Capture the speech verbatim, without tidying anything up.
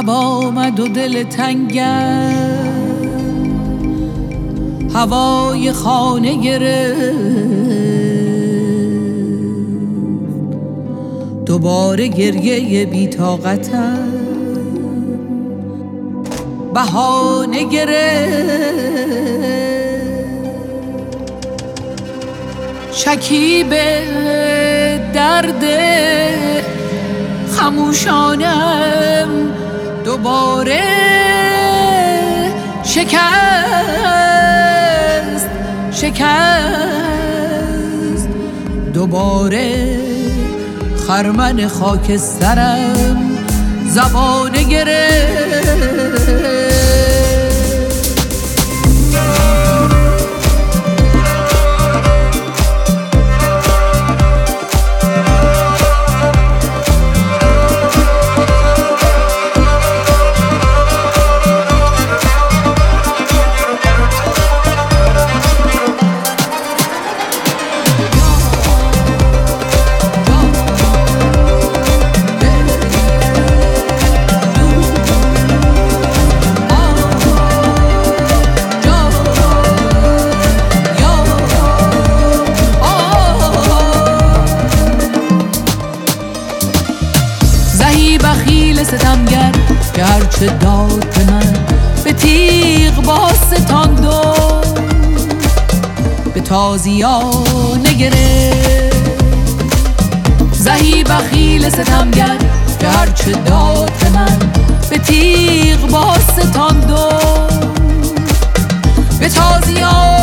شب آمد و دل تنگم هوای خانه گرفت، دوباره گریه بی‌طاقتم بهانه گرفت. شکیب درد خموشانم دوباره شکست شکست، دوباره خرمن خاکسترم زبانه گرفت. بخیل ستمگر که هرچه داد به من به تیغ باستاند و به تازیانه گرفت. زهی بخیل ستمگر که هرچه داد به من به تیغ باستاند و به تازیانه